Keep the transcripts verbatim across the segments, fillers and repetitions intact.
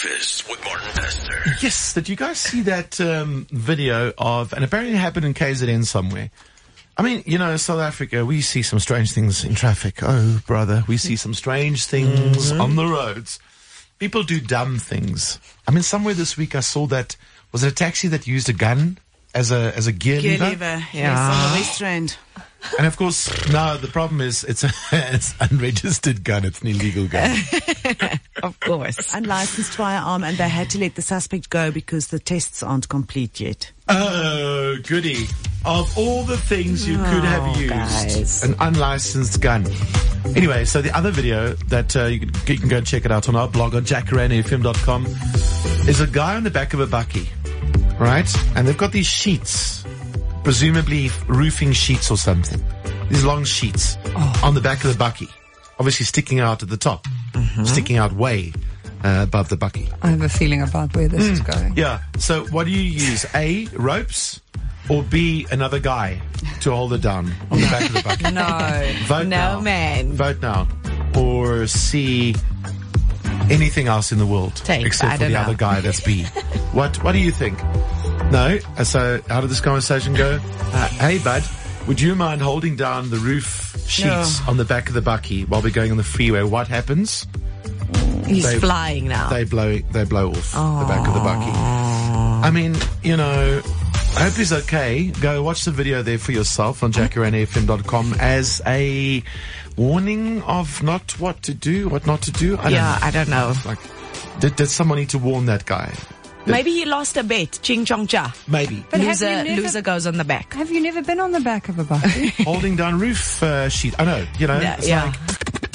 Breakfast with Martin Bester. Yes, did you guys see that um, video of, and apparently it happened in K Z N somewhere. I mean, you know, South Africa, we see some strange things in traffic. Oh, brother, we see some strange things mm-hmm. on the roads. People do dumb things. I mean, somewhere this week I saw that, was it a taxi that used a gun as a as a gear, gear lever? lever? Yes, on the West Rand. And of course, now the problem is it's a it's unregistered gun. It's an illegal gun. Of course. Unlicensed firearm, and they had to let the suspect go because the tests aren't complete yet. Oh, goody. Of all the things you oh, could have used, guys. An unlicensed gun. Anyway, so the other video that uh, you, can, you can go and check it out on our blog on jacaranda f m dot com is a guy on the back of a bakkie, right? And they've got these sheets, presumably roofing sheets or something. These long sheets oh. on the back of the bakkie, obviously sticking out at the top, mm-hmm. sticking out way uh, above the bakkie. I have a feeling about where this mm. is going. Yeah. So what do you use? A, ropes, or B, another guy to hold it down on the back of the bakkie? No. Vote no, now. man. Vote now. Or C, anything else in the world Take, except I for the know. other guy, that's B. What What do you think? No? So how did this conversation go? Uh, hey, bud, would you mind holding down the roof sheets no. on the back of the bakkie while we're going on the freeway? What happens? He's they, flying now. They blow They blow off oh. the back of the bakkie. I mean, you know, I hope he's okay. Go watch the video there for yourself on jacaranda f m dot com as a warning of not what to do, what not to do. I yeah, don't I don't know. Like, did, did someone need to warn that guy? Did, Maybe he lost a bet. Ching chong cha. Maybe. But loser, never, loser goes on the back. Have you never been on the back of a bakkie? Holding down roof uh, sheet. I know, you know. Yeah. It's yeah. like,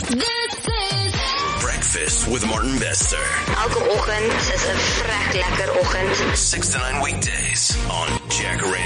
Breakfast with Martin Bester. Elke oggend is 'n vrek lekker oggend. six to nine weekdays on Jacaranda.